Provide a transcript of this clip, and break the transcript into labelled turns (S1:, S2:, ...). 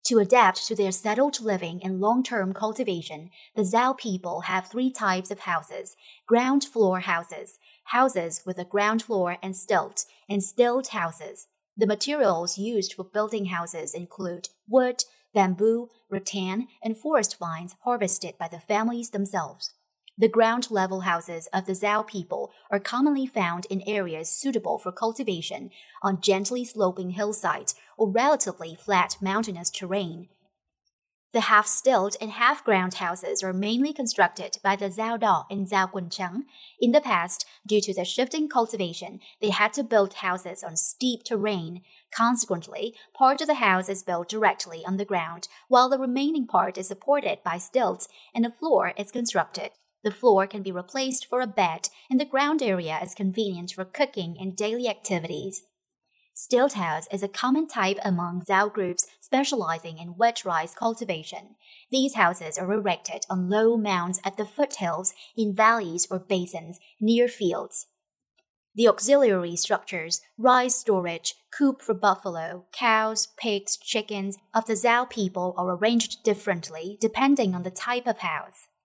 S1: To adapt to their settled living and long-term cultivation, the Zhao people have three types of houses: ground floor houses, houses with a ground floor and stilled houses. The materials used for building houses include wood, bamboo, rattan, and forest vines harvested by the families themselves. The ground-level houses of the Zhao people are commonly found in areas suitable for cultivation on gently sloping hillsides or relatively flat mountainous terrain. The half-stilled and half-ground houses are mainly constructed by the Zhao Dao and Zhao Guncheng. In the past, due to the shifting cultivation, they had to build houses on steep terrain. Consequently, part of the house is built directly on the ground, while the remaining part is supported by stilts and a floor is constructed. The floor can be replaced for a bed, and the ground area is convenient for cooking and daily activities. Stilt house is a common type among Zhao groups specializing in wet rice cultivation. These houses are erected on low mounds at the foothills, in valleys or basins, near fields. The auxiliary structures, rice storage, coop for buffalo, cows, pigs, chickens of the Zhao people are arranged differently depending on the type of house.